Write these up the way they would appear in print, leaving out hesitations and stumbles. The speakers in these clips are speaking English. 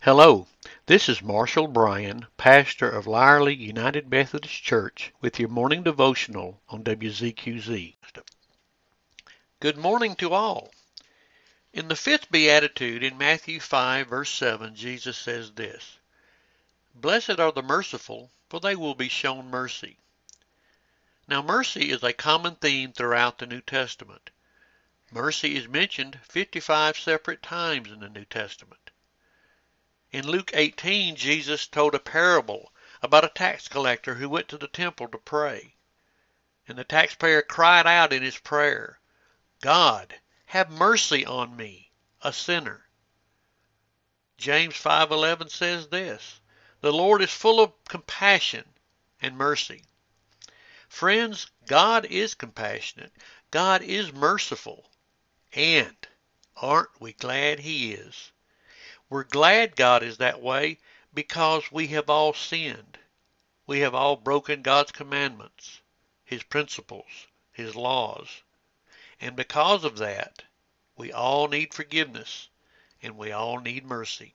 Hello, this is Marshall Bryan, pastor of Lyerly United Methodist Church, with your morning devotional on WZQZ. Good morning to all. In the fifth beatitude in Matthew 5, verse 7, Jesus says this, "Blessed are the merciful, for they will be shown mercy." Now, mercy is a common theme throughout the New Testament. Mercy is mentioned 55 separate times in the New Testament. In Luke 18, Jesus told a parable about a tax collector who went to the temple to pray. And the taxpayer cried out in his prayer, "God, have mercy on me, a sinner." James 5:11 says this, "The Lord is full of compassion and mercy." Friends, God is compassionate. God is merciful. And aren't we glad He is? We're glad God is that way because we have all sinned. We have all broken God's commandments, His principles, His laws. And because of that, we all need forgiveness and we all need mercy.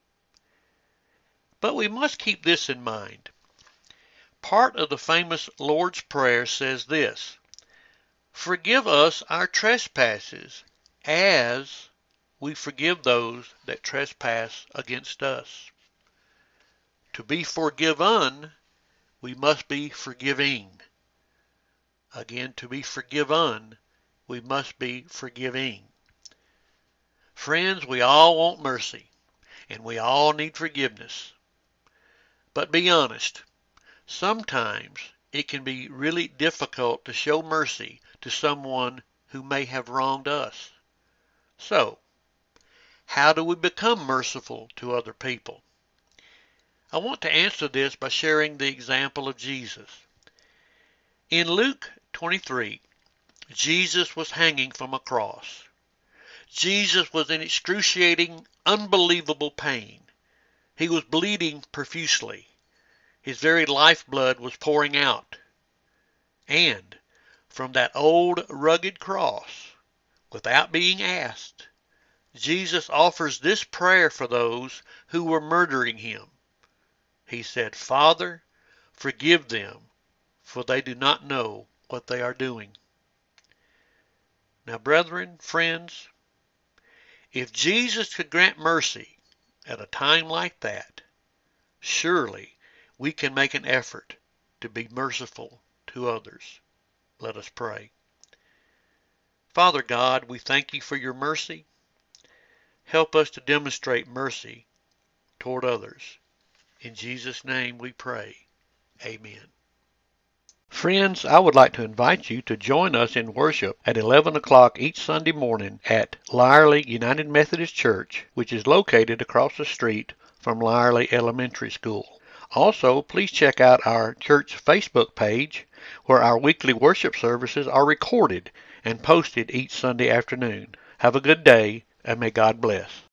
But we must keep this in mind. Part of the famous Lord's Prayer says this, "Forgive us our trespasses as we forgive those that trespass against us." To be forgiven, we must be forgiving. Again, to be forgiven, we must be forgiving. Friends, we all want mercy, and we all need forgiveness. But be honest, sometimes it can be really difficult to show mercy to someone who may have wronged us. So, how do we become merciful to other people? I want to answer this by sharing the example of Jesus. In Luke 23, Jesus was hanging from a cross. Jesus was in excruciating, unbelievable pain. He was bleeding profusely. His very lifeblood was pouring out. And from that old rugged cross, without being asked, Jesus offers this prayer for those who were murdering him. He said, "Father, forgive them, for they do not know what they are doing." Now, brethren, friends, if Jesus could grant mercy at a time like that, surely we can make an effort to be merciful to others. Let us pray. Father God, we thank you for your mercy. Help us to demonstrate mercy toward others. In Jesus' name we pray. Amen. Friends, I would like to invite you to join us in worship at 11 o'clock each Sunday morning at Lyerly United Methodist Church, which is located across the street from Lyerly Elementary School. Also, please check out our church Facebook page, where our weekly worship services are recorded and posted each Sunday afternoon. Have a good day, and may God bless.